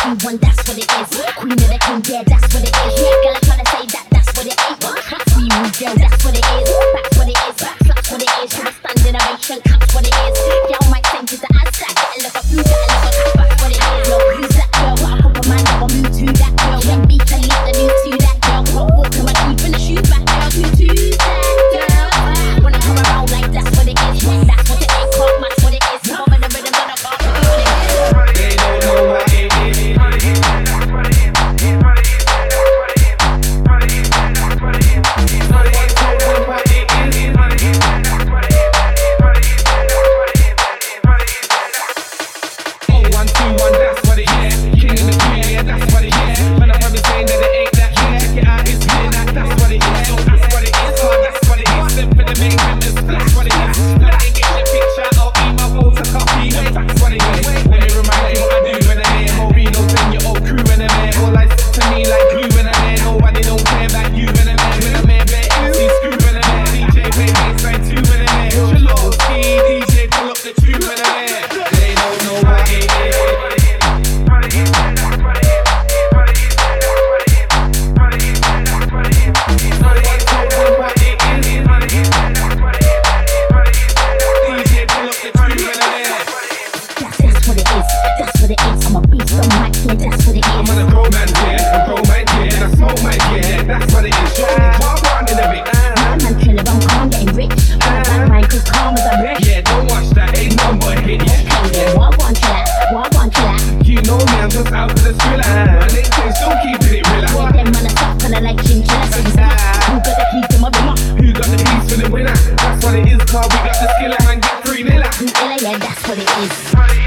2, 1, that's what it is. Queen of the king, yeah, that's what it is. Yeah, girl, I'm tryna say that, that's what it ain't. That's me, rude girl, that's what it is. That's what it is, that's what it is. Should have standing ovation, that's what it is. Y'all might think it's the answer. Gotta look up, you gotta look up, that's what it is. Yo, who's that girl? What a couple man, never move to that girl. When beat can lead the new to that girl. Walk, walk to my deep in the shoes back, girl. To that girl. When I come around like that's what it is. That's what it ain't called, that's what it is. Come over the rhythm, gonna go, that's what it is. They don't know what it is. Yeah, that's what it is.